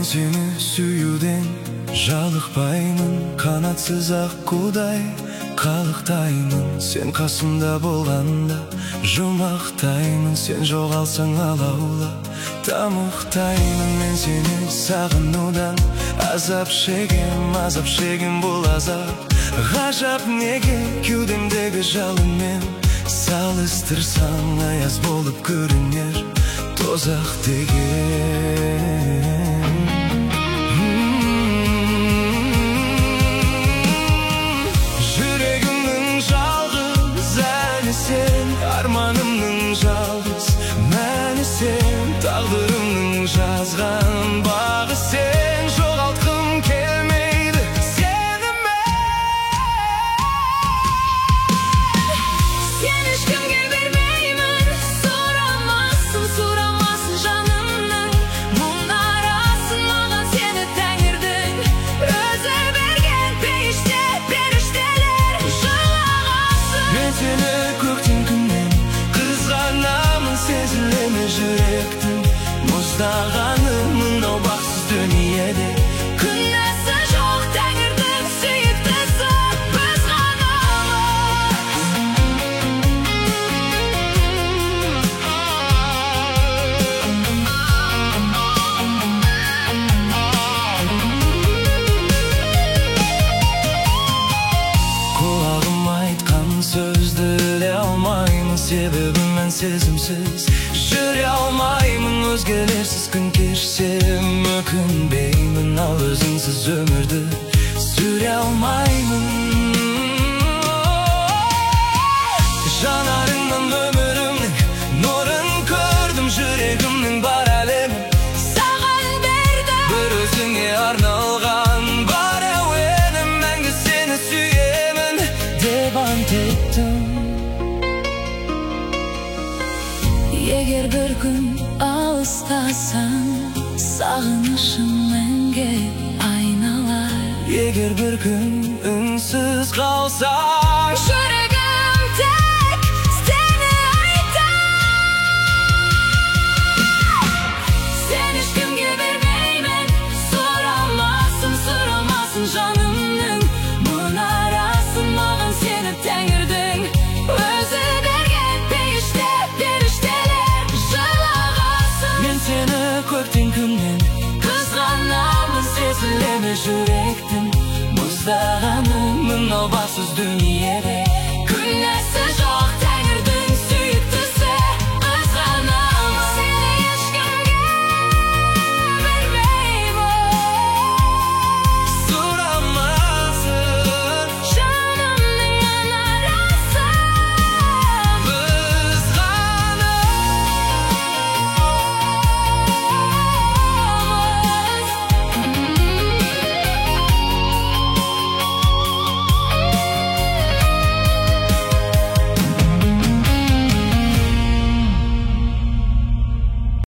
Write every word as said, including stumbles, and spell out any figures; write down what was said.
seni süyүүден жалықпаймын, қанатсыз аққудай қалықтаймын. Сен қасымда болғанда жұмақтаймын, сен жоғалсаң алаула тамақтаймын. Мен сені сағынудан азап шегем, азап шегем, бұл азап ғажап неге? Кеудемдегі жалынмен салыстырсаң аяз болып көрінер тозақ деген. Жүрегімнің жалғыз әні сен, арманымның жалғыз мәні сен, тағдырымның жазған бағы сен. Жоғалтқым келмейді сені мен. Сен ешкімге бермеймін, сұрамасын, сұрамасын жанымның мұнарасын. Маған сені тәңірдің өзі берген, пейіште періштелер жылағасын. Мен сені көктен күннен қызғанамын, сезіле ме жүректің мұздағаны мынау бақсыз дүниеде? Күнәсі жоқ тәңірдің сүйіктісі біз Құлағым айтқан сөзді іле алмаймын, себебі мен сезімсіз жүре алмаймын. Өзгелерсіз күн кешсем өкінбеймін, ал өзіңсіз өмірді сүре алмаймын. Жанарыңнан өмірімнің нұрын көрдім, жүрегімнің бар әлемін саған бердім. бір өзіңе арналған бар әуенім, мәңгі сені сүйемін деп ант еттім. Егер бір күн алыстасаң, сағынышым мәңге айналар. Егер бір күн үнсіз қалсаң, Жүрегім тек сені айтар. Сен ешкімге бермеймін, сұрамасын, сұрамасын жанымның мұнарасын. Маған сені тәңірдің өзі берген, пейіште періштелер жылағасын. мен сені көктен күннен Қызғанамын, сезіле ме жүректің мұздағаны мынау бақсыз дүниеде?